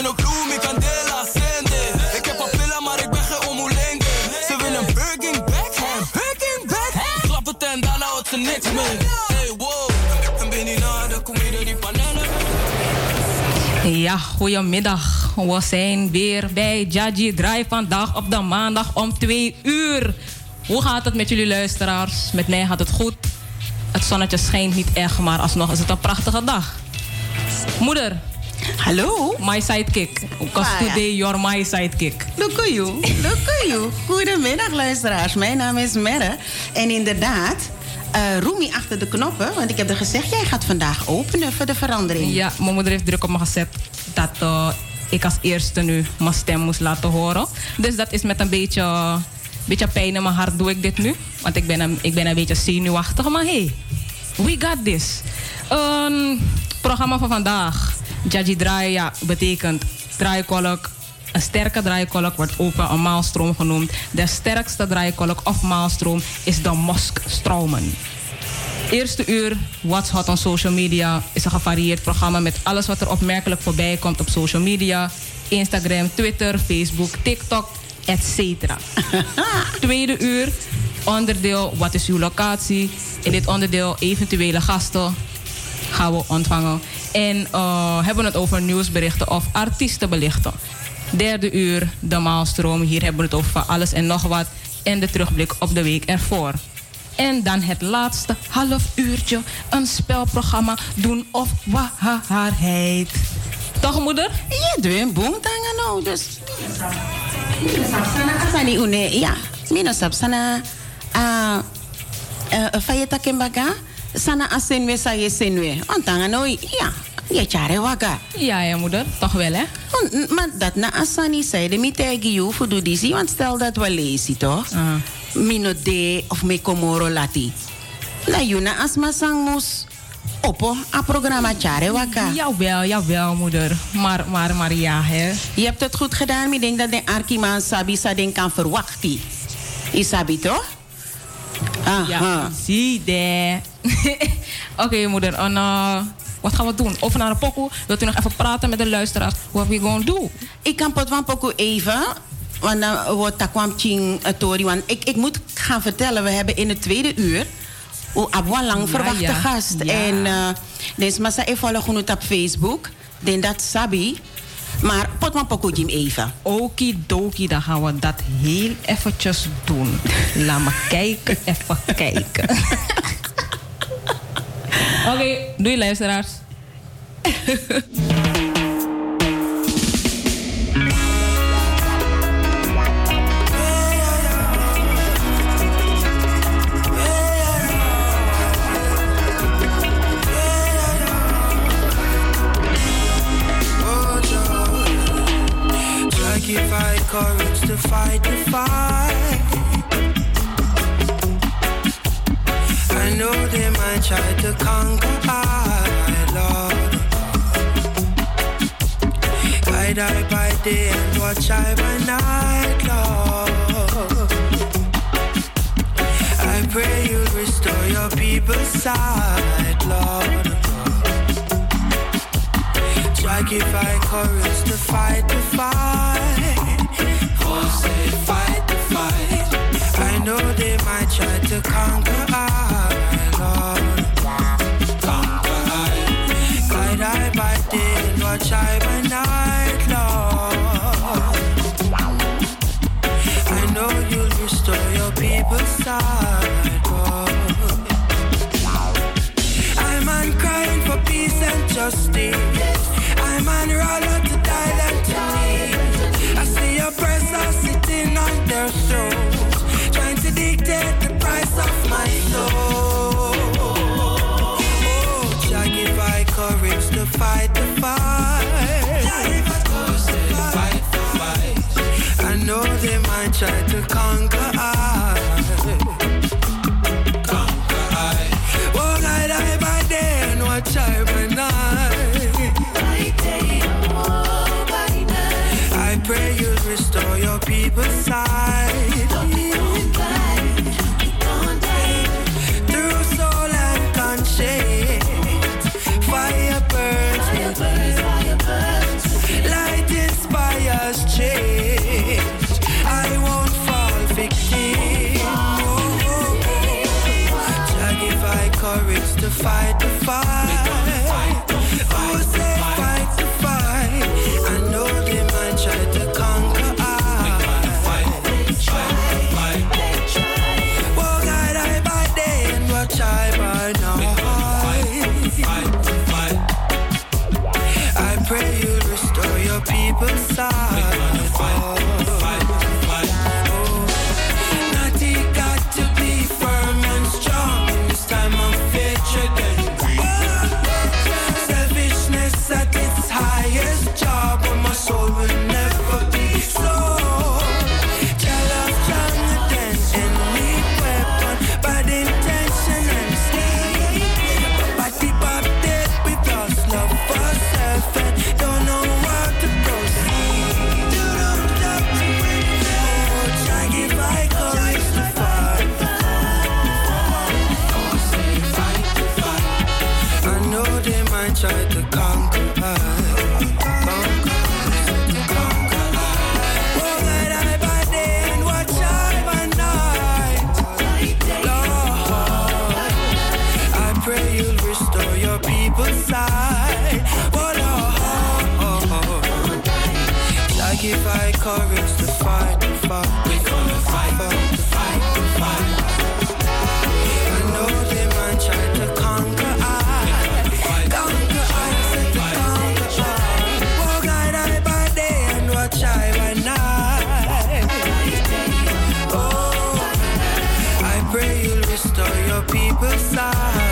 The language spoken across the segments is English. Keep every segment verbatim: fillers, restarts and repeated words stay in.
no clue, mi candela ascende. Ik heb papilla, maar ik ben geen omulenge. Ze willen Birkin backhand, Birkin backhand. Klap het en daarna houdt ze niks mee. Hey, wow, en ben je na de comida die panelen. Ja, goedemiddag. We zijn weer bij Jaji Drive vandaag op de maandag om twee uur. Hoe gaat het met jullie luisteraars? Met mij gaat het goed. Het zonnetje schijnt niet echt, maar alsnog is het een prachtige dag. Moeder. Hallo. My sidekick. Because today you're my sidekick. Look at you. Look at you. Goedemiddag luisteraars. Mijn naam is Merre. En inderdaad, uh, Roemi achter de knoppen. Want ik heb er gezegd, jij gaat vandaag openen voor de verandering. Ja, mijn moeder heeft druk op me gezet dat uh, ik als eerste nu mijn stem moest laten horen. Dus dat is met een beetje, beetje pijn in mijn hart doe ik dit nu. Want ik ben een, ik ben een beetje zenuwachtig. Maar hey, we got this. Um, programma van vandaag. Jaji Draai, ja, betekent draaikolk. Een sterke draaikolk wordt ook wel een maalstroom genoemd. De sterkste draaikolk of maalstroom is de Mosk-stromen. Eerste uur, What's Hot on Social Media, is een gevarieerd programma met alles wat er opmerkelijk voorbij komt op social media. Instagram, Twitter, Facebook, TikTok, et cetera. Tweede uur, onderdeel, wat is uw locatie? In dit onderdeel, eventuele gasten gaan we ontvangen. En uh, hebben we het over nieuwsberichten of artiestenbelichten. Derde uur, de maalstroom. Hier hebben we het over alles en nog wat. En de terugblik op de week ervoor. En dan het laatste half uurtje. Een spelprogramma doen of waarheid. Toch, moeder? Ja, doe een boomtangen nou. Dus. Asani une, ja. Mina sapsana. Ah, fayeta kembaga. Sana asenwe sa je senwe. Ontanga nou, ja. Je chare waga. Ja, ja, moeder. Toch wel, hè? Maar dat na asani zei de mi tegen jou voor doe die. Want stel dat we lezen, toch? Uh. Mino de of me komoro lati. La juna asma sang mus. Oppo, a programma chare waga. Jawel, jawel, moeder. Maar, maar, maar ja, hè. Je hebt het goed gedaan. Ik denk dat de Arkiman Sabi sa den kan verwachten. Isabi, toch? Aha. Ja, zie de. Oké, okay, moeder. En, uh, wat gaan we doen? Over naar een pokoe. Wilt u nog even praten met de luisteraars? Wat we gaan doen? Ik kan pot van pokoe even. Want dan wordt dat kwam ching tori. Want ik, ik moet gaan vertellen. We hebben in het tweede uur een lang verwachte ja, ja. gast. Ja. En uh, deze massa even volgen op Facebook. Den dat sabi. Maar pot van pokoe Jim even. Okidoki, dan gaan we dat heel eventjes doen. Laat me kijken, even kijken. Oké, okay, doei luisteraars. If I courage to fight the fight, I know they might try to conquer I, Lord. Guide I by day and watch I by night, Lord. I pray you'll restore your people's sight, Lord. Try give I courage to fight the fight. Oh, say fight the fight. I know they might try to conquer I, Lord. Conquer I. Guide I by day and watch I by night, Lord. I know you'll restore your people's sight, Lord. I'm on crying for peace and justice. I'm on roll out to die and to me. I see your presence sitting on their thrones, trying to dictate the price of my soul. Oh, Jah give I courage to fight the fight. Fight the fight. I know they might try to conquer I. Conquer I. Oh, night I by day and watch I by night. courage to fight the fight. Who say fight the fight? I know they might try to conquer I. Oh God, I by day and watch I by night. I pray you restore your people's side. Soul will never be so. Jealous stronger than any weapon, bad intention and scheme. But the pop dead with us, love for self and don't know how to proceed. You don't love me when you try give I courage to fight. Oh, say fight to fight. I know they might try to conquer us. Side. Oh, Lord. Like if I courage to fight, to fight. We're gonna fight, to fight, to fight. I know they might try to conquer I. Conquer I, say to conquer I. Oh God, I by day and watch I by night. Oh, I pray you'll restore your people's side.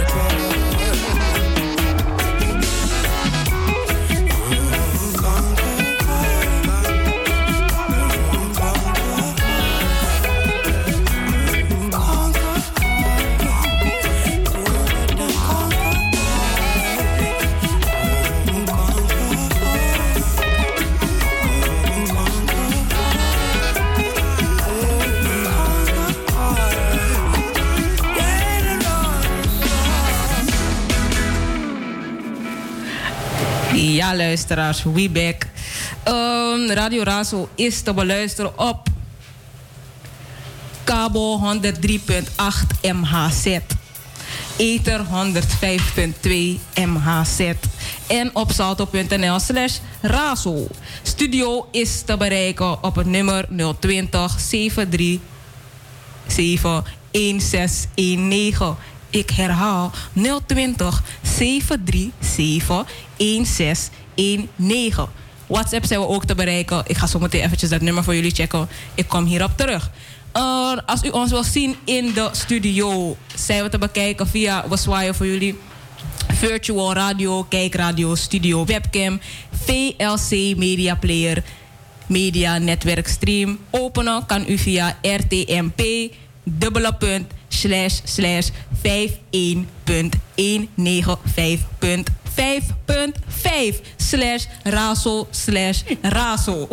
Ja, luisteraars, we back. Um, Radio Razo is te beluisteren op kabel honderd drie komma acht M H Z, ether honderdvijf komma twee M H Z en op salto punt n l slash razo. Studio is te bereiken op het nummer nul twintig, zeven drie zeven, een zes een negen. Ik herhaal nul twintig, zeven drie zeven, een zes een negen. WhatsApp zijn we ook te bereiken. Ik ga zo meteen eventjes dat nummer voor jullie checken. Ik kom hierop terug. Uh, als u ons wil zien in de studio, zijn we te bekijken via, we zwaaien voor jullie, virtual radio, kijkradio, studio, webcam, V L C Media Player, Media Netwerk Stream. Openen kan u via R T M P, dubbele punt, slash, slash, vijf een punt een negen vijf punt vijf punt vijf slash razo slash razo.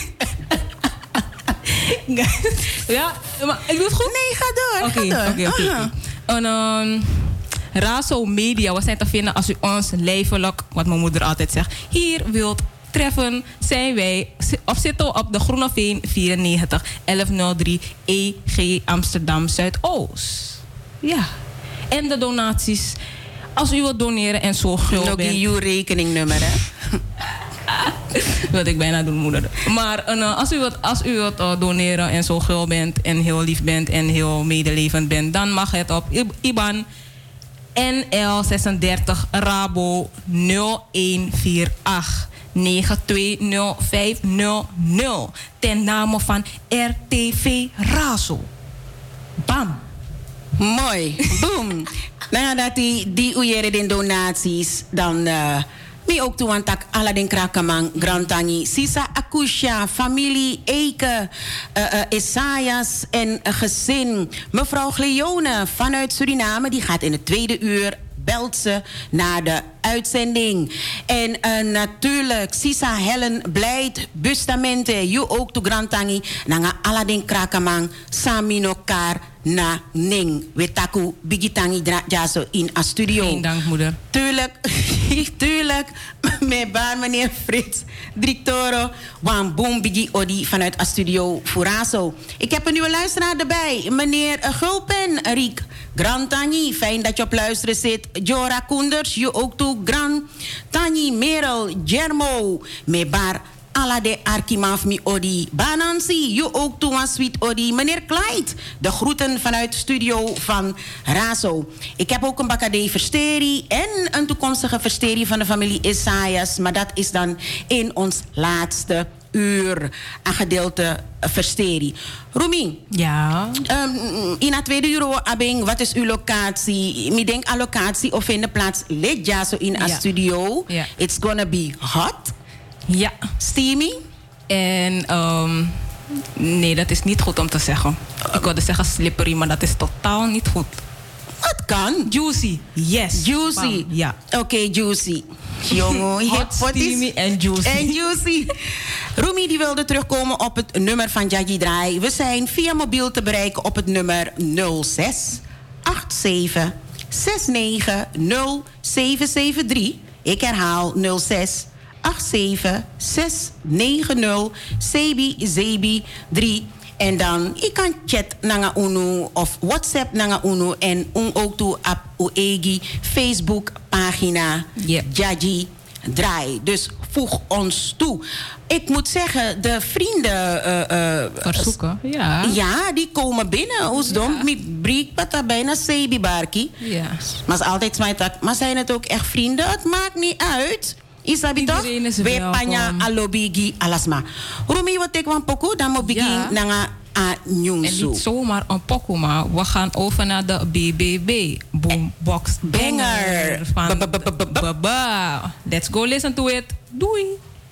Ja, maar ik doe het goed? Nee, ga door. Oké, oké, oké. En um, Razo Media, we zijn te vinden als u ons lijfelijk, wat mijn moeder altijd zegt, hier wilt treffen, zijn wij of zitten we op de Groeneveen vierennegentig elfhonderddrie E G Amsterdam Zuidoost. Ja. En de donaties, als u wilt doneren en zo gul bent. Nog uw rekeningnummer, hè? Wat ik bijna doen, moeder. Maar uh, als u wilt, als u wilt uh, doneren en zo gul bent en heel lief bent en heel medelevend bent, dan mag het op I B A N N L zesendertig Rabo nul een vier acht negen twee nul vijf nul nul ten name van R T V Razo. Bam. Mooi. Boom. Nou ja, dat die, die ujere den donaties, dan uh, mi ook toe aan tak Aladdin Krakamang, Grantani, Sisa Akusha, familie Eke, uh, uh, Esaias en uh, gezin. Mevrouw Gleone vanuit Suriname, die gaat in het tweede uur, belt ze naar de uitzending. En uh, natuurlijk, Sisa Helen Blijt, Bustamente, you ook to Grantani, nanga Aladdin Krakamang, Saminokar, na ning. Wetaku bigitangi jaso in a studio. Geen dank, moeder. Tuurlijk, tuurlijk. Mijn baan, meneer Frits. Directoro. Wan boom bigi odi vanuit a studio Furaso. Ik heb een nieuwe luisteraar erbij. Meneer Gulpen, Riek. Grand Tani, fijn dat je op luisteren zit. Jora Koenders, je ook toe. Grand Tani, Merel, Germo. Mijn bar. Alla de Arkimaf mi odi. Banansi, je ook toe aan sweet odi. Meneer Clyde, de groeten vanuit studio van Razo. Ik heb ook een bakadee versterie en een toekomstige versterie van de familie Isaias. Maar dat is dan in ons laatste uur een gedeelte versterie. Rumi. Ja. Um, in het tweede uur, Abing, wat is uw locatie? Ik denk aan locatie of in de plaats Lidja zo in een Ja. studio. Ja. It's gonna be hot. Ja. Steamy? En um, nee, dat is niet goed om te zeggen. Ik wilde zeggen slippery, maar dat is totaal niet goed. Wat kan? Juicy. Yes. Juicy. Bam. Ja. Oké, okay, juicy. Jongen, hot, steamy en juicy. En juicy. Rumi die wilde terugkomen op het nummer van Jaggi Draai. We zijn via mobiel te bereiken op het nummer nul zes acht zeven zes negen nul zeven zeven drie. Ik herhaal nul zes acht zeven zes negen nul zeven drie. En dan, je kan chat naar Unu of WhatsApp naar Unu en un ook toe op uw Facebook pagina Yep. Jaggi Draai. Dus voeg ons toe. Ik moet zeggen, de vrienden... Uh, uh, Verzoeken, ja. Ja, die komen binnen. Oesdom, Ja. met briek, pata bijna sebi barki. Ja. Maar is altijd smijt. Maar zijn het ook echt vrienden? Het maakt niet uit. Isabi toch? Iedereen is We welkom. panya alobigi alasma. Rumi wat ik wan poku dan mo begin Ja. nanga a En nyungsu. niet zomaar een pokoe, maar we gaan over naar de B B B. Boombox Banger. Van Baba. Let's go listen to it. Doei.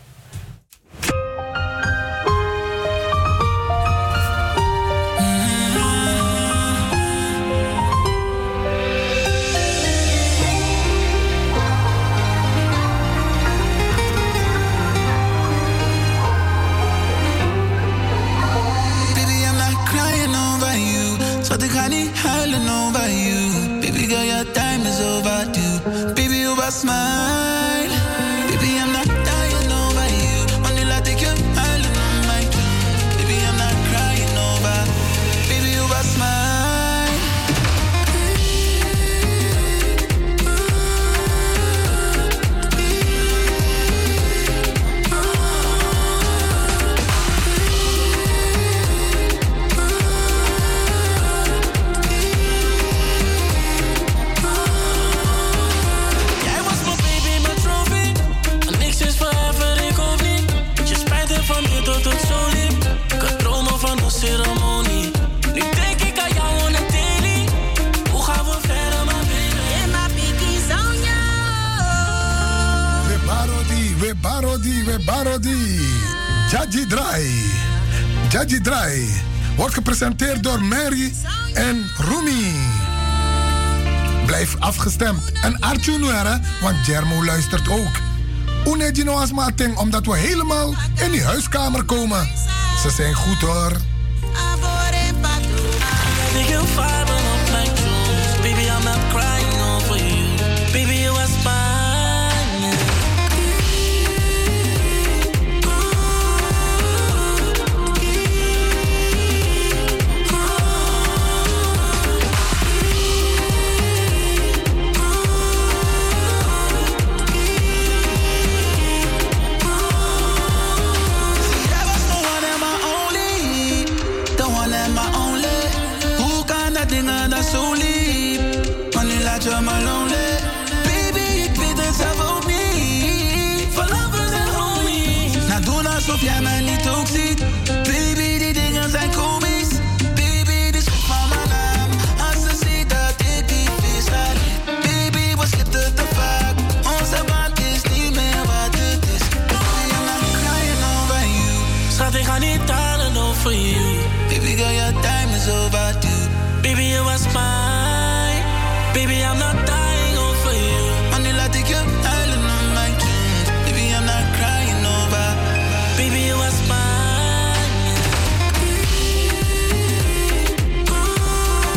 Schat, ik ga niet huilen over you. Baby girl, your time is overdue. Baby, you was mine. Baby, I'm not dying over you. Wanneer laat ik je huilen om mij doen? Baby, I'm not crying over. Baby, you was mine. Tot zo liep, ik had dromen van een ceremonie. Nu denk ik aan jou en het daily. Hoe gaan we verder, my baby? Yeah, my biggie Sonja. We barodi, we barodi, we barodi. Jaggi Draai. Jaggi Draai wordt gepresenteerd door Mary en Rumi. Blijf afgestemd. En Archie Nuera, want Germo luistert ook. Unedino als mating, omdat we helemaal in die huiskamer komen. Ze zijn goed hoor. Baby, I'm not crying over you. Baby, you was fine. Zo lief, maar nu laat je me lonely. Baby, ik weet het zelf ook niet. Van lovers en homies. Nou, doen alsof jij mij niet ook ziet. Baby, die dingen zijn komisch. Baby, die schrift van mijn naam. Als ze ziet dat ik die vis laat. Baby, we slipten te vaak. Onze band is niet meer wat het is. Baby, I'm not crying over you. Schat, ik ga niet talen over you. Baby, girl, your time is overdue. Baby, you was mine. Baby, I'm not dying over you. Wanneer laat ik je huilen om mijn kind? Baby, I'm not crying over. Baby, you was mine.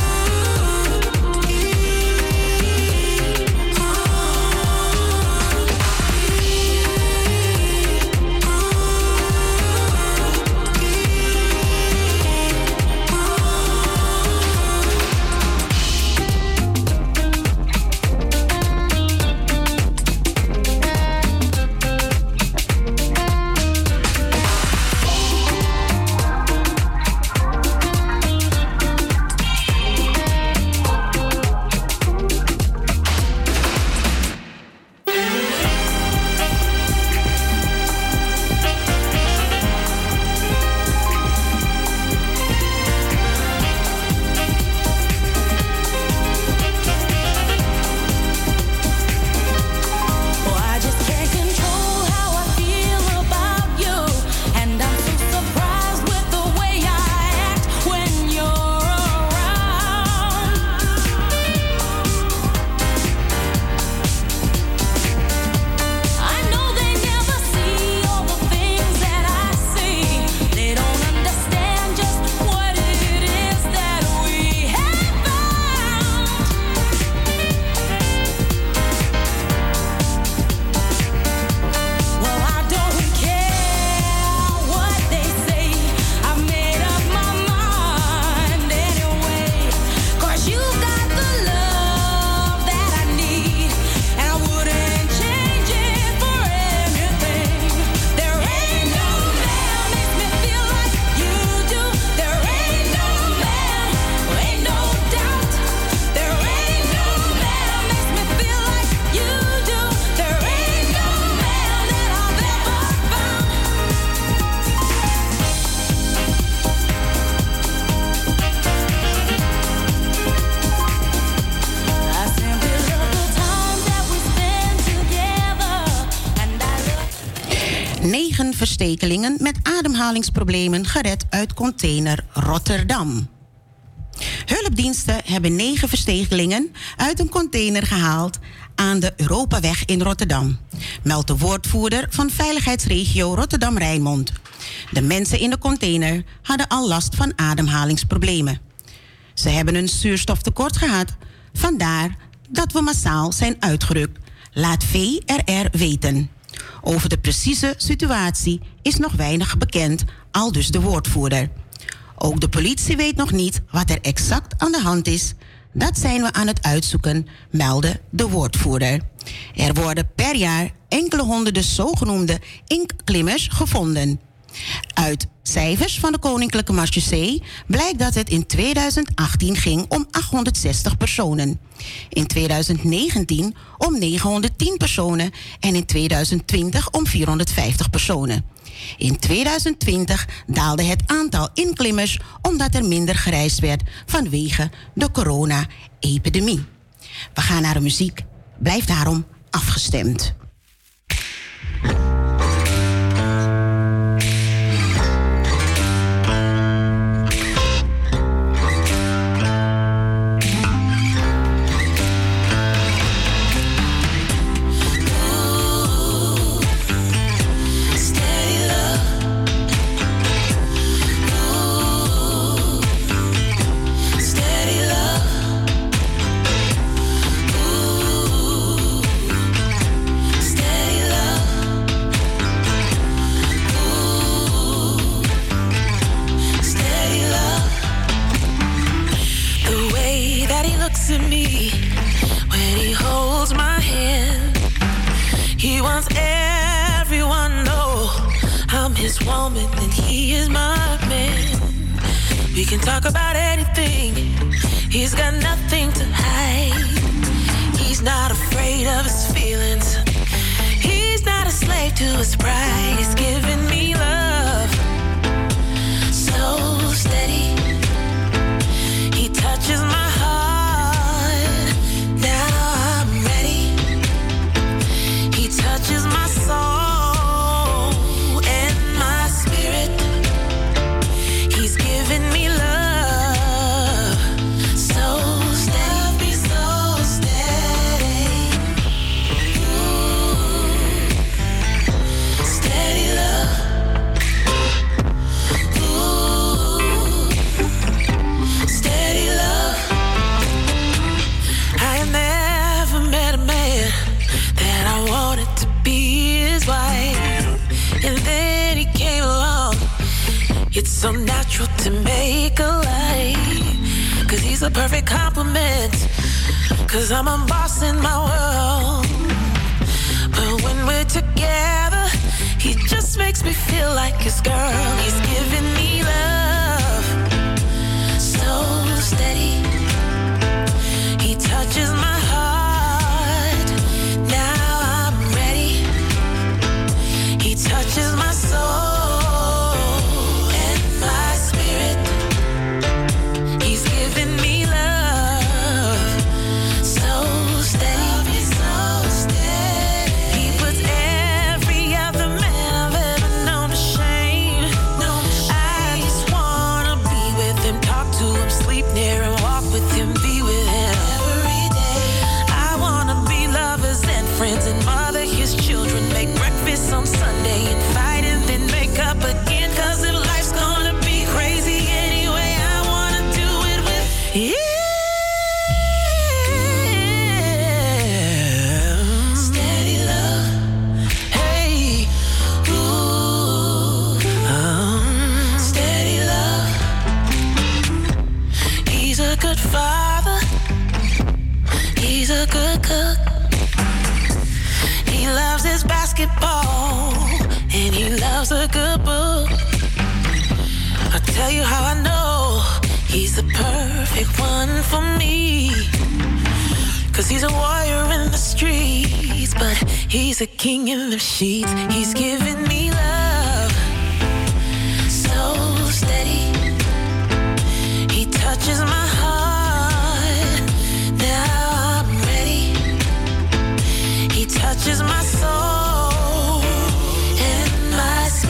negen verstekelingen met ademhalingsproblemen gered uit container Rotterdam. Hulpdiensten hebben negen verstekelingen uit een container gehaald aan de Europaweg in Rotterdam, meldt de woordvoerder van veiligheidsregio Rotterdam-Rijnmond. De mensen in de container hadden al last van ademhalingsproblemen. Ze hebben een zuurstoftekort gehad, vandaar dat we massaal zijn uitgerukt, laat V R R weten. Over de precieze situatie is nog weinig bekend, aldus de woordvoerder. Ook de politie weet nog niet wat er exact aan de hand is. Dat zijn we aan het uitzoeken, meldde de woordvoerder. Er worden per jaar enkele honderden zogenoemde inkklimmers gevonden. Uit cijfers van de Koninklijke Marechaussee blijkt dat het in tweeduizend achttien ging om achthonderdzestig personen. In tweeduizend negentien om negenhonderdtien personen en in tweeduizend twintig om vierhonderdvijftig personen. In tweeduizend twintig daalde het aantal inklimmers omdat er minder gereisd werd vanwege de corona-epidemie. We gaan naar de muziek. Blijf daarom afgestemd. To me when he holds my hand, he wants everyone to know I'm his woman and he is my man. We can talk about anything, he's got nothing to hide. He's not afraid of his feelings, he's not a slave to his pride. He's giving me love so steady, he touches my heart. Touches my soul and my spirit. He's giving me love so steady, so steady. Ooh, steady love. Ooh, steady love. I have never met a man that I wanted to be his wife, and then he came along. It's so natural to make a life, cause he's a perfect compliment, cause I'm a boss in my world. But when we're together, he just makes me feel like his girl. He's giving me love so steady, he touches my heart. Now I'm ready, he touches my soul and my spirit. He's giving me love so steady, so steady. He puts every other man I've ever known to shame. I just wanna be with him, talk to him, sleep near him, walk with him, be with him every day. I wanna be lovers and friends and mother his children, make breakfast on Sunday and fight and then make up again. Cause if life's gonna be crazy anyway, I wanna do it with you. Steady love. Hey, ooh, um, steady love. He's a good father, he's a good cook. He loves his basketball and he loves a good book. I'll tell you how I know he's the perfect one for me. Cause he's a warrior in the streets, but he's a king in the sheets. He's giving me love so steady, he touches my heart. Now I'm ready, he touches my soul and my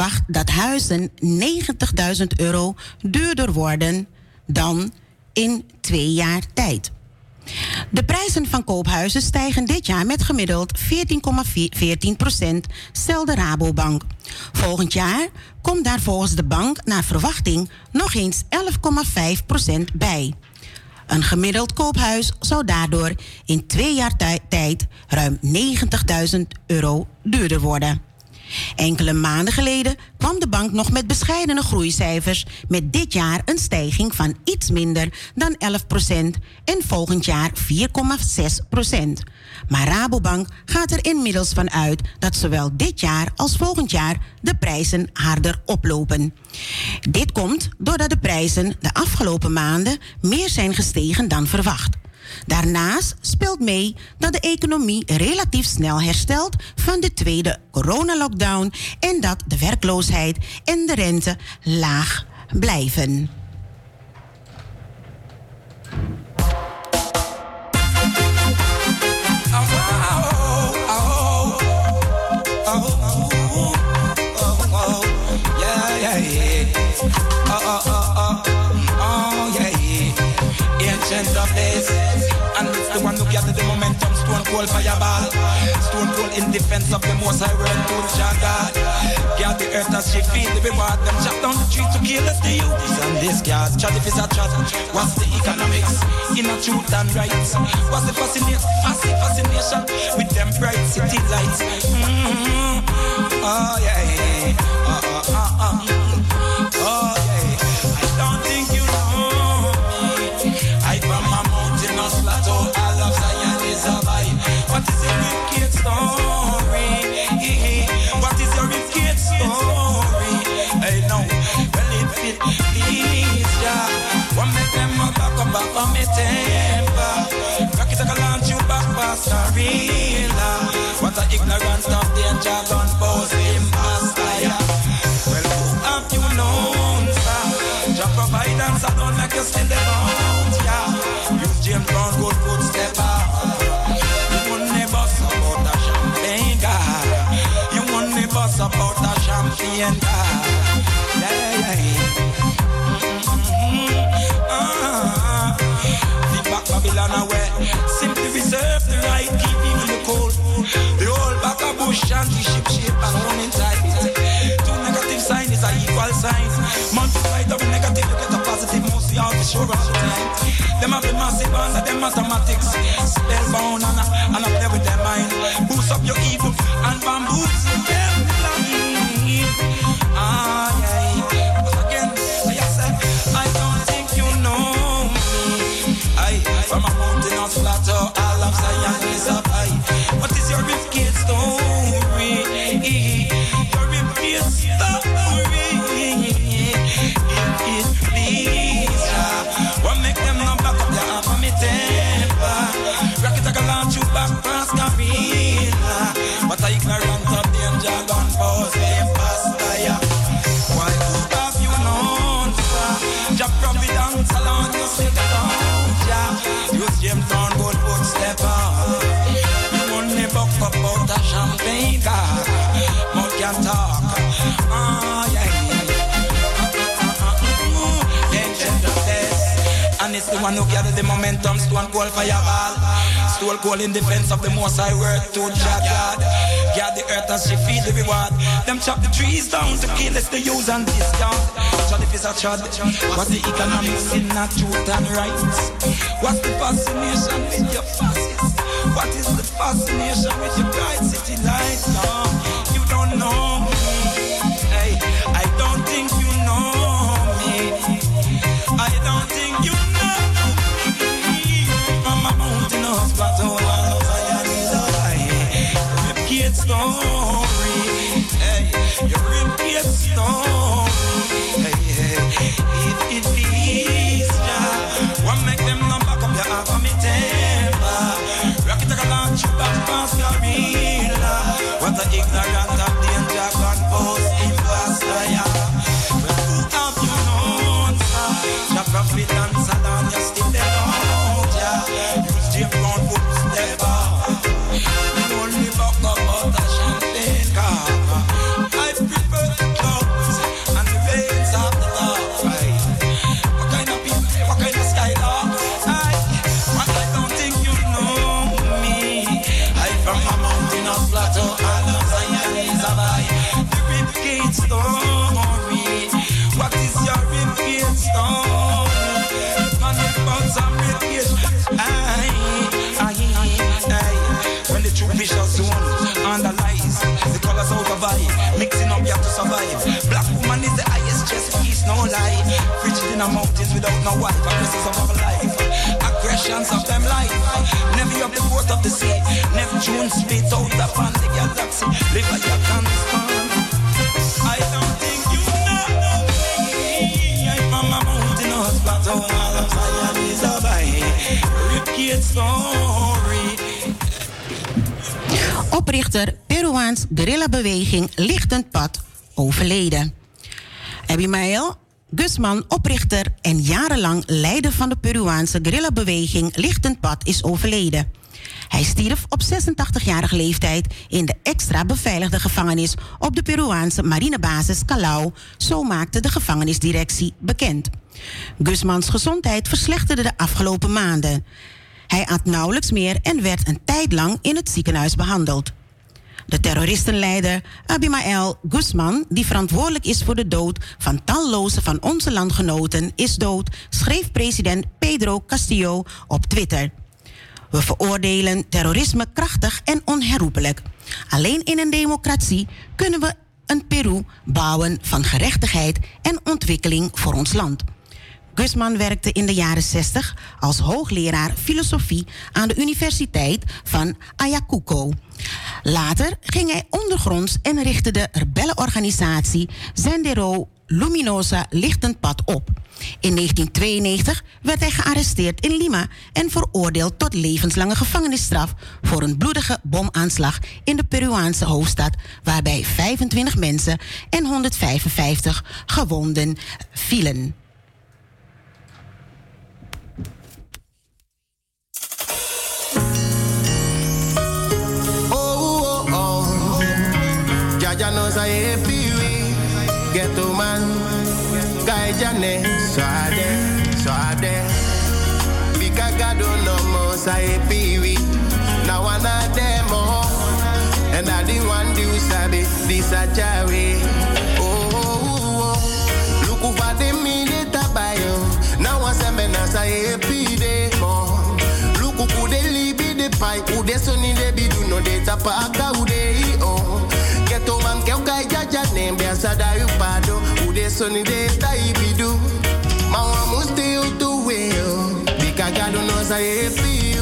verwacht dat huizen negentigduizend euro duurder worden dan in twee jaar tijd. De prijzen van koophuizen stijgen dit jaar met gemiddeld veertien komma veertien procent, stelde Rabobank. Volgend jaar komt daar volgens de bank naar verwachting nog eens elf komma vijf procent bij. Een gemiddeld koophuis zou daardoor in twee jaar tijd ruim negentigduizend euro duurder worden. Enkele maanden geleden kwam de bank nog met bescheidene groeicijfers, met dit jaar een stijging van iets minder dan elf procent en volgend jaar vier komma zes procent. Maar Rabobank gaat er inmiddels van uit dat zowel dit jaar als volgend jaar de prijzen harder oplopen. Dit komt doordat de prijzen de afgelopen maanden meer zijn gestegen dan verwacht. Daarnaast speelt mee dat de economie relatief snel herstelt van de tweede coronalockdown en dat de werkloosheid en de rente laag blijven. Of this, and it's the one who gathered the momentum. Stone cold fireball, stone cold in defense of the most high word to God. Gather the earth as she feel the reward. Them chop down the tree to kill us the youths and this gas. Chat if it's a chat. What's the economics in a truth and rights? What's the fascination? Fascination with them bright city lights. Mm-hmm. Oh yeah, yeah. Uh, uh, uh, uh. Oh yeah. I don't think you know. From a mountain of plateau, all of Zion is a vibe. What is your wicked story? What is your wicked story? Hey, no, well, it fit, please, yeah. One make them up, back up, back on me temper. Rock it, I can launch you back past the real. What a ignorance of danger, gun pose, imposter, yeah. Well, who have you known, sir? Just provide and so don't make you stand them out, yeah. Use James Brown, good foot step out. You won't never support a champagne car. You won't never support a champagne car. Yeah, yeah, yeah. Mm-hmm. Ah. The back Babylon away. Simply reserve the right, keep even the cold. The whole back of bush and the ship shape and one inside it. Two negative sign is a equal sign. Multiply double negative, you get a positive. Mostly all the show all the time. Them have the massive and them mathematics. Spellbound and a, and a play with their mind. Boost up your ego and bamboos them blind. Ah, yeah. But again, like I said, I don't think you know me. I, from a mountain of plateau, all of Zion is up high. What is your wicked story? Your wicked story. It is please, yeah. What make them not back up their arm on me temper? Rocket I can launch you back past Carina. But I ignorant of danger, gun pose, imposter, yeah. Why have you known, sir? Just Providence alone, you still get out, yeah. Use James Brown, good foot step out. You won't never cup out a champagne car. Mouth can talk, ah, yeah, yeah. And it's the one who gathered the momentum. Stone cold fireball, stone cold in defense of the most high word to Jah God. Guard the earth as she feed the reward. Them chop the trees down to kill us the use and discount. Chad if it's a chad. What's the economics in not truth and rights? What's the fascination with your fascists? What is the fascination with your bright city lights? No, you don't know me. Hey, I don't think you know me. I don't think you know me. From a mountain of plateau, all of Zion is a high. Wicked story, hey, your wicked story, hey, hey. If it please ya, what make them not back up your half of me temper? Rock it like a launch you back past your real. no lie. Frigid in the mountains without no wife. Aggressives of our life. Aggressions of them life. Never up the port of the sea. Neptune spit out the pan the galaxy. Live like your constant. I don't think you know me. I'm on my mountain husband. So all of Zion is a by. Ripkid story. Oprichter Peruaans guerrillabeweging Lichtend Pad, overleden. Abimael Guzman, oprichter en jarenlang leider van de Peruaanse guerrillabeweging Lichtend Pad, is overleden. Hij stierf op zesentachtigjarige leeftijd in de extra beveiligde gevangenis op de Peruaanse marinebasis Callao, zo maakte de gevangenisdirectie bekend. Guzmans gezondheid verslechterde de afgelopen maanden. Hij at nauwelijks meer en werd een tijd lang in het ziekenhuis behandeld. De terroristenleider Abimael Guzman, die verantwoordelijk is voor de dood van talloze van onze landgenoten, is dood, schreef president Pedro Castillo op Twitter. We veroordelen terrorisme krachtig en onherroepelijk. Alleen in een democratie kunnen we een Peru bouwen van gerechtigheid en ontwikkeling voor ons land. Guzman werkte in de jaren zestig als hoogleraar filosofie aan de Universiteit van Ayacucho. Later ging hij ondergronds en richtte de rebellenorganisatie Sendero Luminosa Lichtend Pad op. In negentien tweeënnegentig werd hij gearresteerd in Lima en veroordeeld tot levenslange gevangenisstraf voor een bloedige bomaanslag in de Peruaanse hoofdstad, waarbij vijfentwintig mensen en honderdvijfenvijftig gewonden vielen. Ya no say piwi, ghetto man, guy jane, swade, swade. Bika gado no mo say piwi, now one of them all, and I didn't want to sabi this a jawi. Oh, oh, oh, look over the minute tabayo, now one sembe na say pide mo. Look who de libi de pai, who de soni de bidu no de tapaka who de oh. Geto man ke ukai jaja nembe asada yupado ude soni de taibidu mawa musti utu weo bika gado no sa efiu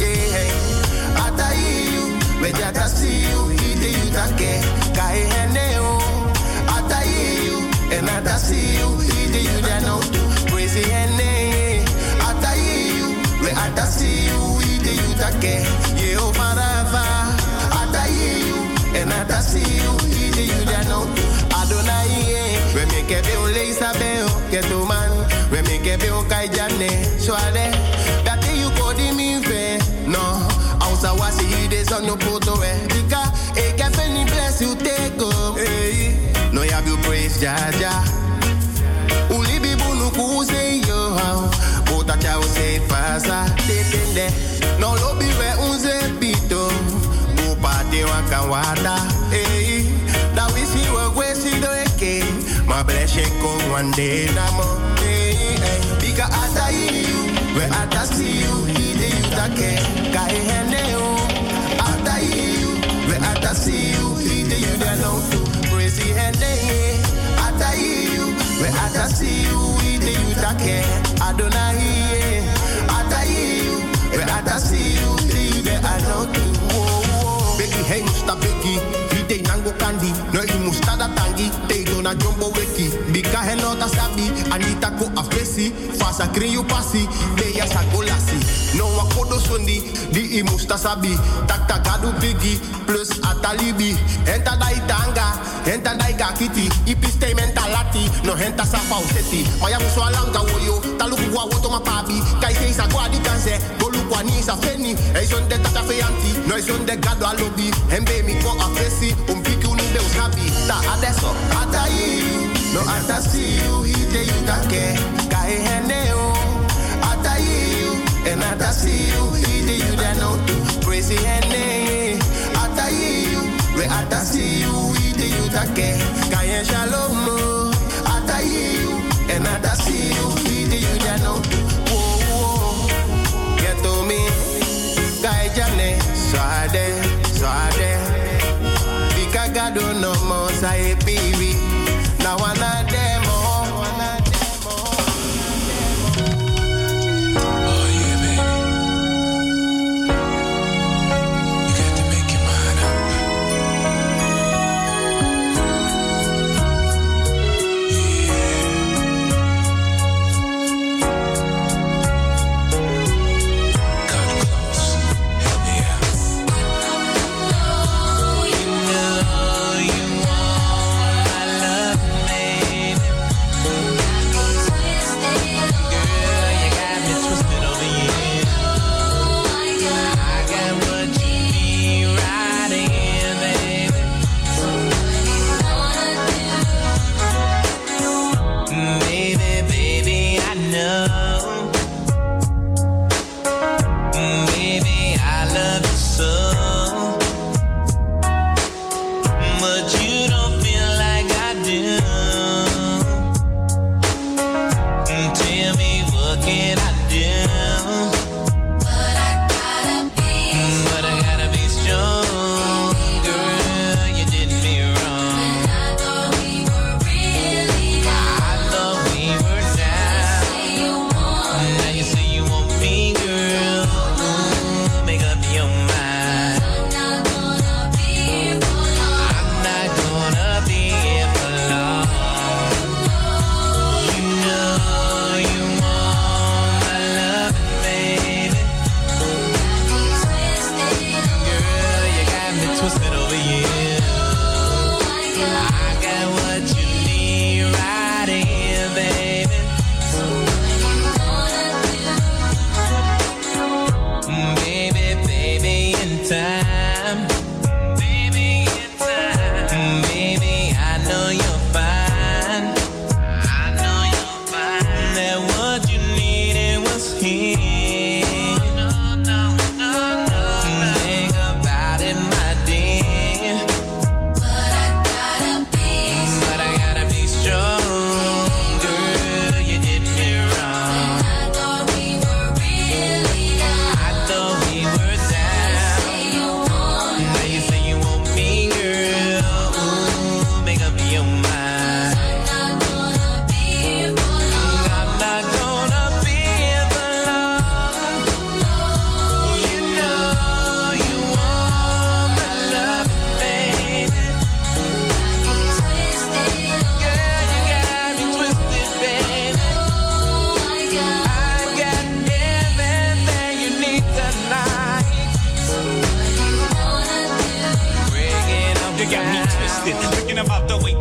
yeah ata you we jata see you ide yutake kai heneo ata you and ata see you ide yudano crazy hene ata you we ata see you ide yutake yeah marava ata you and I see you, either you that know. Adonai, we make a bill, Lisa Bell, get to man. We make a bill, Kaijane, Swade. That you go to me, no. Also, was he this on no photo, Because a cafe bless you, take go. Hey, no, you have you praise, Jaja. Uli be bunu kuze yo, Ota chao se pasa, depende. No lobby where unze pito. Party waka wada, eh? That we see what we see do eke. My blessing come one day namo, eh? Bika ata you, we ata see you, ide you take, kai hene o. Ata you, we ata see you, ide you da no to, crazy hene. Ata you, we ata see you, ide you take, Adonai. Ata you, we ata see you, ide you da no to. Beki hey musta beki, ite nango kandi, no i musta da tangi, te dona jumbo weki, bika he nota sabi, anita ko afesi, fasa kri you pasi, be ya sakolasi, no wakodo sondi, di i musta sabi, tak tak gadu bigi, plus atalibi, enta da itanga, enta da ikakiti, ipiste mentalati, no henta sa pauseti, maya muso alanga woyo, taluku wa woto mapabi, kai se isa kwa di kanse, golu kwa ni isa feni, e son de tata feyanti, no e son de gado alo. En be mi ko afesi, um piki uni be usabi. Ta adesso, ata you, no ata see you, ite you take, kai heneo. Ata you, and ata see you, ite you da no to, crazy hene. Ata you, we ata see you, ite you take, kai shalom. Ata you, and ata see you, ite you da no to, whoa whoa. Get to me, kai jane, swade. Swade, bika gado no mo sa e piwi, na wana demo,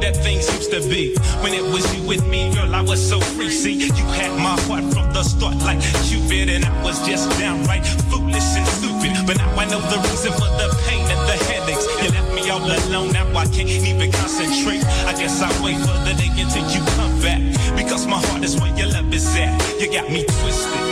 that things used to be. When it was you with me, girl, I was so free. See, you had my heart from the start like Cupid, and I was just downright foolish and stupid. But now I know the reason for the pain and the headaches. You left me all alone, now I can't even concentrate. I guess I'll wait for the day until you come back, because my heart is where your love is at. You got me twisted.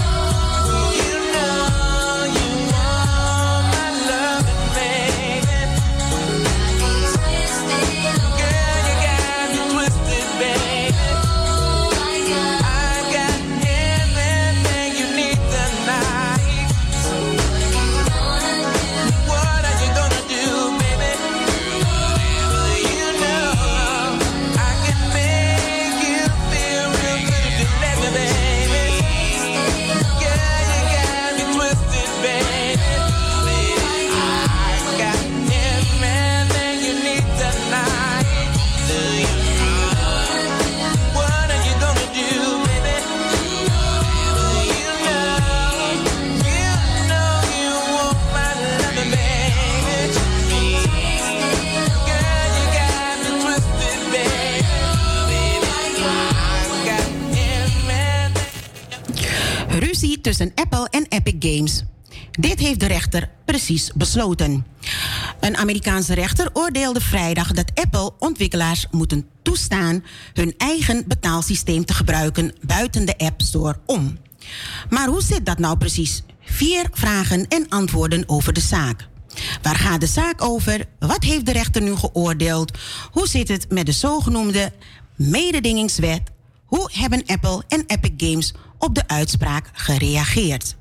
Tussen Apple en Epic Games. Dit heeft de rechter precies besloten. Een Amerikaanse rechter oordeelde vrijdag dat Apple-ontwikkelaars moeten toestaan hun eigen betaalsysteem te gebruiken buiten de App Store om. Maar hoe zit dat nou precies? Vier vragen en antwoorden over de zaak. Waar gaat de zaak over? Wat heeft de rechter nu geoordeeld? Hoe zit het met de zogenoemde mededingingswet? Hoe hebben Apple en Epic Games op de uitspraak gereageerd?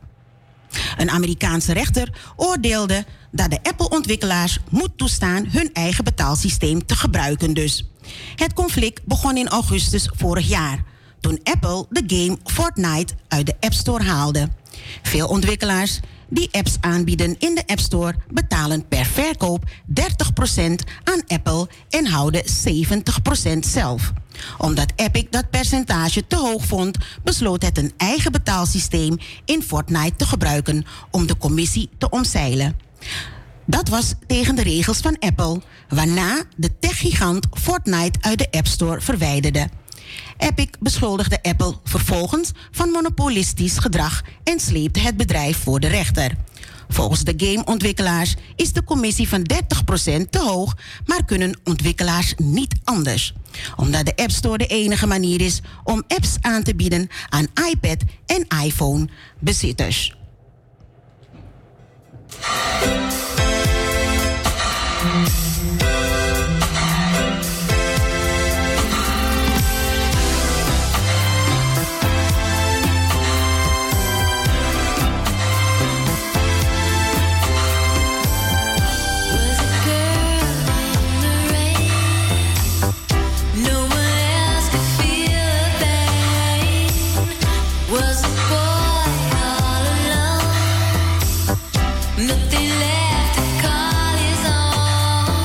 Een Amerikaanse rechter oordeelde dat de Apple-ontwikkelaars moet toestaan hun eigen betaalsysteem te gebruiken dus. Het conflict begon in augustus vorig jaar, toen Apple de game Fortnite uit de App Store haalde. Veel ontwikkelaars die apps aanbieden in de App Store betalen per verkoop dertig procent aan Apple en houden zeventig procent zelf. Omdat Epic dat percentage te hoog vond, besloot het een eigen betaalsysteem in Fortnite te gebruiken om de commissie te omzeilen. Dat was tegen de regels van Apple, waarna de techgigant Fortnite uit de App Store verwijderde. Epic beschuldigde Apple vervolgens van monopolistisch gedrag en sleepte het bedrijf voor de rechter. Volgens de gameontwikkelaars is de commissie van dertig procent te hoog, maar kunnen ontwikkelaars niet anders. Omdat de App Store de enige manier is om apps aan te bieden aan iPad en iPhone bezitters. Nothing left to call his own.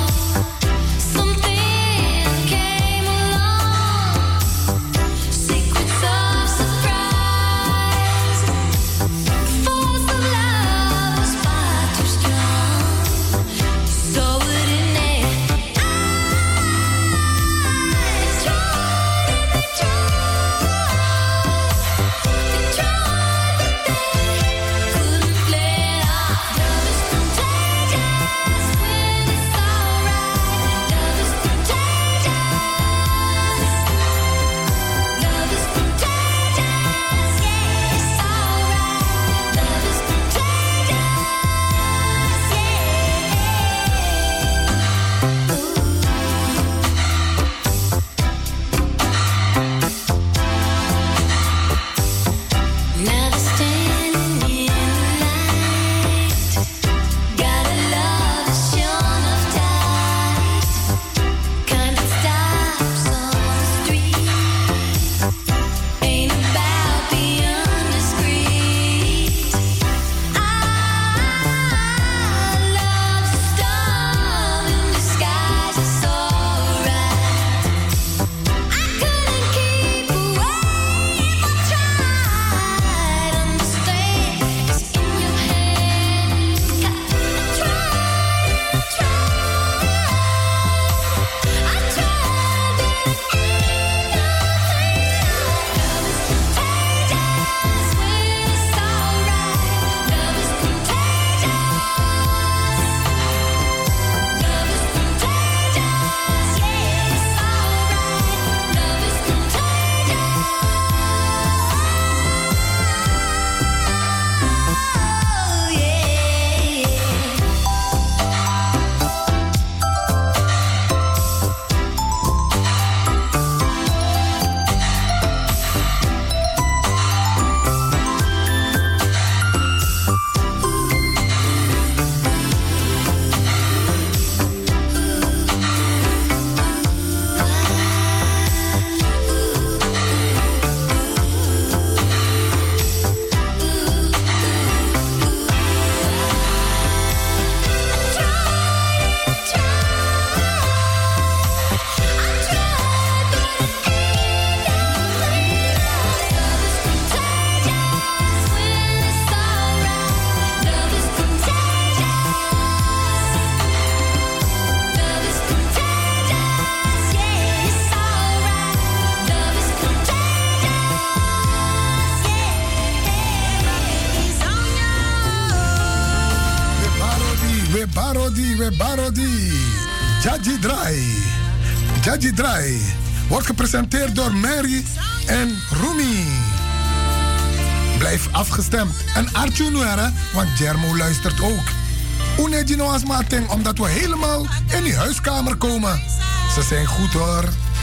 we barodi. Jaji Drai. Jaji Drai wordt gepresenteerd door Mary en Rumi. Blijf afgestemd. En Arthur Nuera, want Jermo luistert ook. Unejino as mating, omdat we helemaal in die huiskamer komen. Ze zijn goed hoor.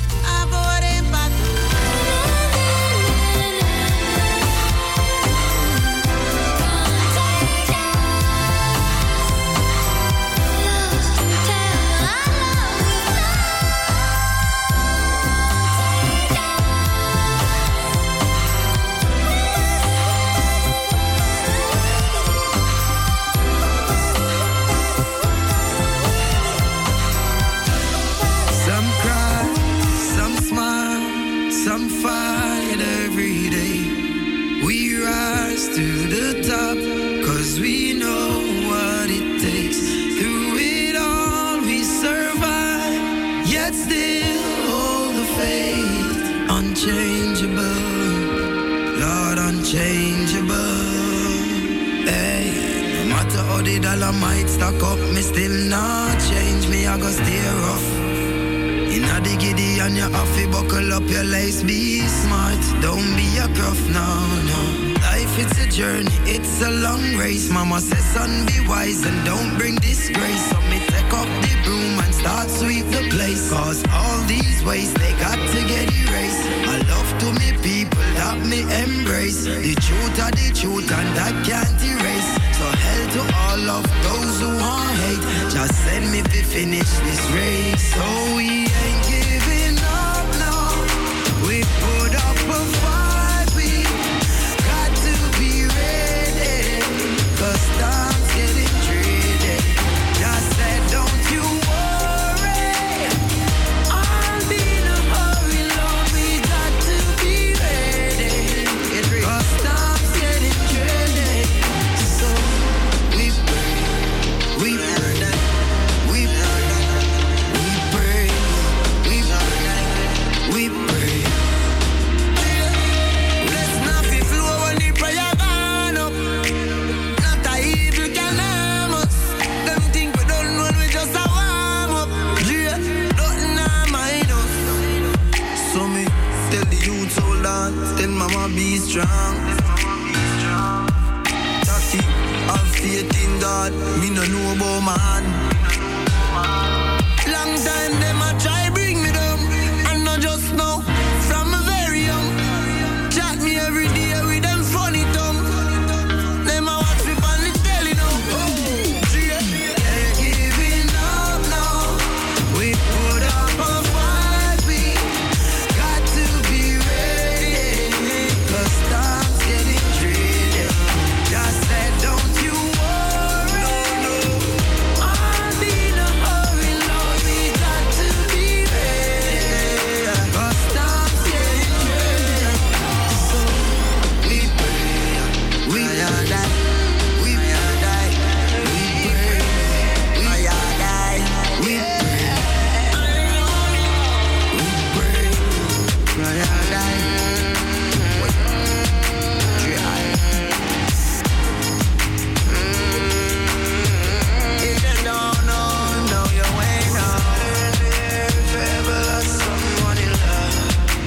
The dollar might stack up, me still not change. Me, I go stay rough. Inna the giddy and you have to buckle up your lace. Be smart, don't be a gruff, no, no. Life, it's a journey, it's a long race. Mama says, son, be wise and don't bring disgrace. So me take up the broom and start sweep the place. Cause all these ways, they got to get erased. I love to me people that me embrace. The truth are the truth and that can't erase. So hell to all of those who want hate. Just send me to finish this race. So we ain't giving up, no. We put up a fight. We got to be ready. Cause time's getting tricky. Just said, don't you worry. I'll be in a hurry, Lord. We got to be ready. Cause time's getting tricky. So we pray, we pray, we pray, we pray, we pray. Let's not be flow when the prayer gone up. Not a evil can harm us. Them think we don't know we just a warm up. Yeah, nothing I mind us. So me tell the youth hold on, tell mama be strong. Tati, have faith in God. Me no know about man. Long time them a try bring me down, and not just now. From a very young, chat me every day with them funny tongue. Them a watch me on the telly now. Ain't giving up now. We put up a fight. We got to be ready. Cause time's getting tricky. Just said, don't you worry. I'll be in a hurry, Lord. We got to be ready. Cause time's getting tricky. So we pray, we die, we die, we pray, we die, we pray, we pray, we die. No, no, no, you ain't no. If ever lost someone in love,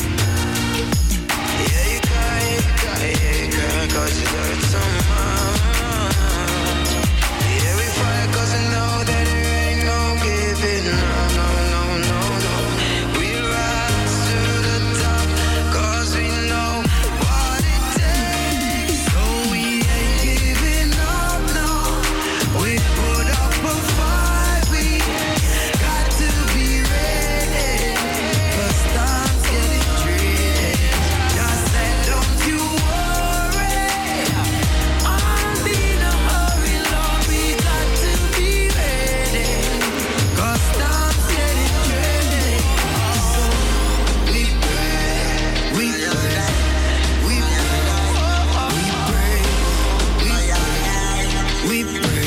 yeah, you cry, you cry, yeah, you cry, cause you hurt someone. Yeah, we fight cause we know that there ain't no giving. No, no, no, no, no. We rise to the top cause we know what it takes. So we ain't giving up, no. We put up a fight. We got to be ready. Cause time's getting tricky. Just said, don't you worry. I'll be in a hurry, Lord. We got to be ready. Cause time's getting tricky. So we pray, we pray, we pray, we pray, we pray, we pray.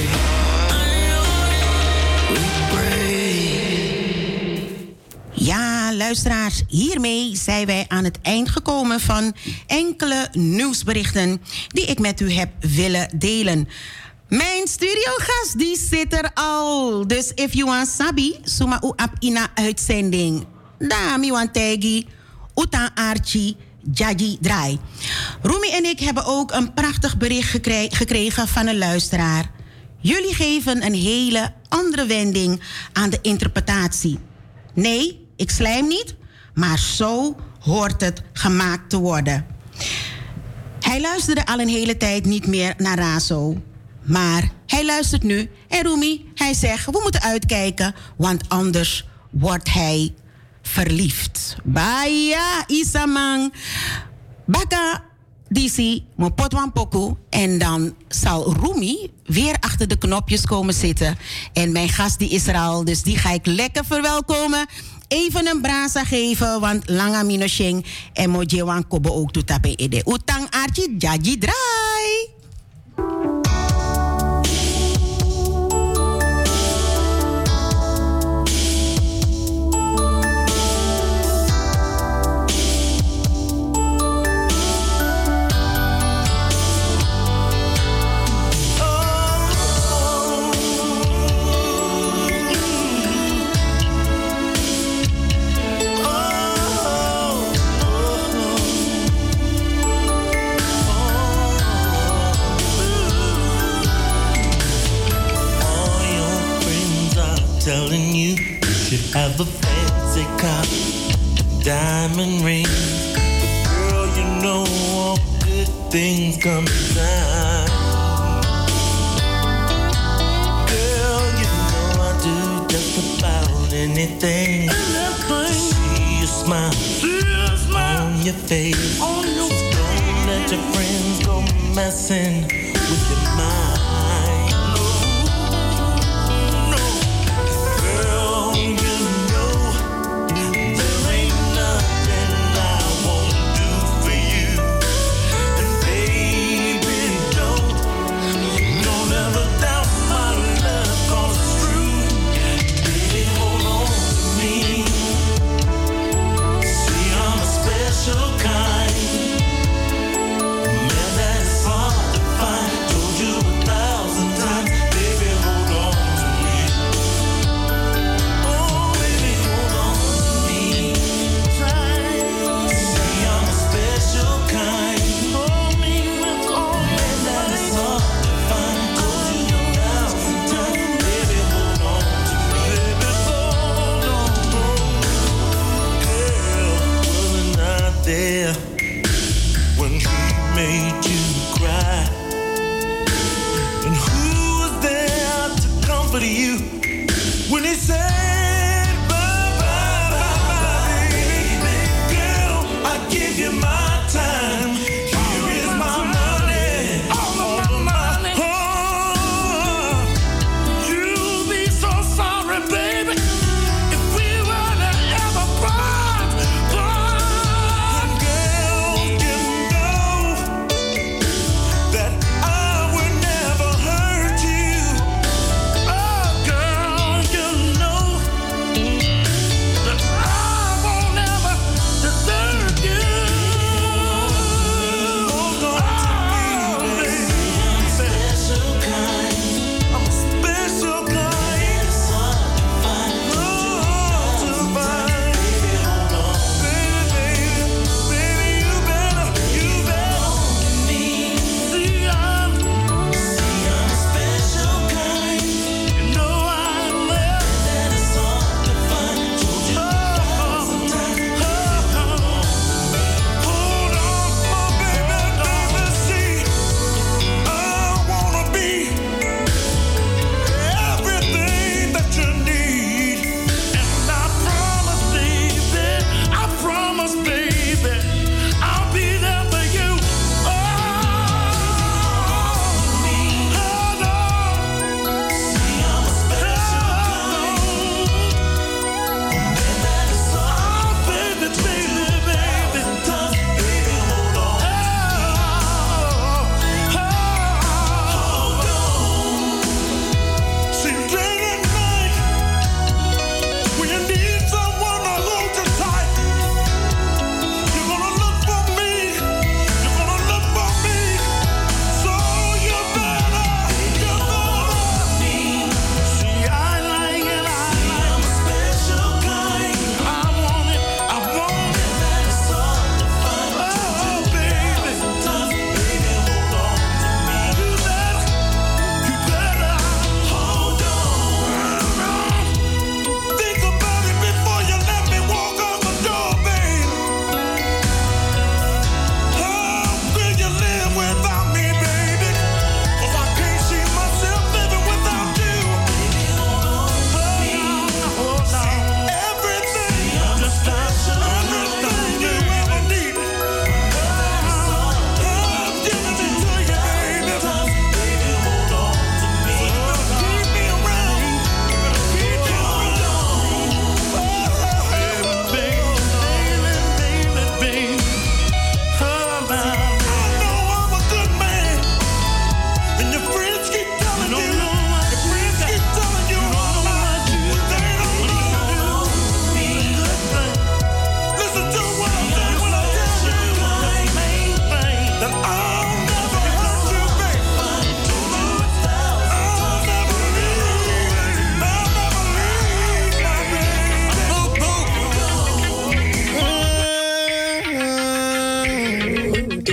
Ja, luisteraars, hiermee zijn wij aan het eind gekomen van enkele nieuwsberichten die ik met u heb willen delen. Mijn studiogast die zit er al. Dus if you want sabi, suma u ap ina uitzending. Dami want tegi, utan archi, Jaji Draai. Rumi en ik hebben ook een prachtig bericht gekre- gekregen van een luisteraar. Jullie geven een hele andere wending aan de interpretatie. Nee, ik slijm niet, maar zo hoort het gemaakt te worden. Hij luisterde al een hele tijd niet meer naar Razo. Maar hij luistert nu. En Rumi, hij zegt, we moeten uitkijken, want anders wordt hij verliefd. Baya, Isamang, Baka, Disi, Mopotwan Poku. En dan zal Rumi weer achter de knopjes komen zitten. En mijn gast die is er al, dus die ga ik lekker verwelkomen. Even een brasa geven, want langa minosheng en mojewan kobo ook toetape ede. Utang archi Jaji Draai. Telling you you should have a fancy car, diamond ring. But girl, you know all good things come to time. Girl, you know I do just about anything to see a smile, smile on your face. On your so don't let your friends go messing with your mind. Kind, man, that's hard to find. Told you a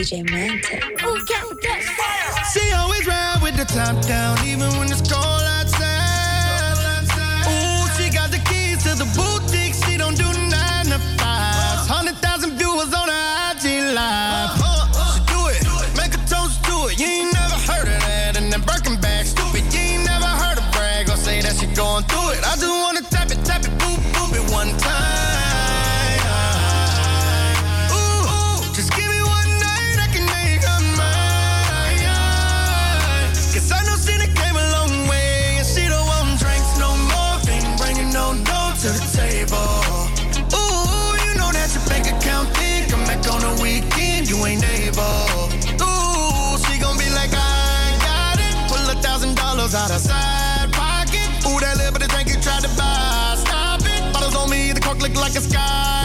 J Manta. Okay, that's fire. She always ride with the top down, even when it's cold outside. Ooh, she got the keys to the boutique. She don't do nine to five. Hundred thousand viewers on her I G live. She do it, make a toast to it. You ain't never heard of that. And then Birkin bag, stupid. You ain't never heard of brag or say that she going through it. I just wanna tap it, tap it, boop, boop it one time. To the table. Ooh, you know that your bank account big. Come back on the weekend, you ain't able. Ooh, she gon' be like, I got it. Pull a thousand dollars out of side pocket. Ooh, that little bit of drink you tried to buy. Stop it. Bottles on me, the cork look like a sky.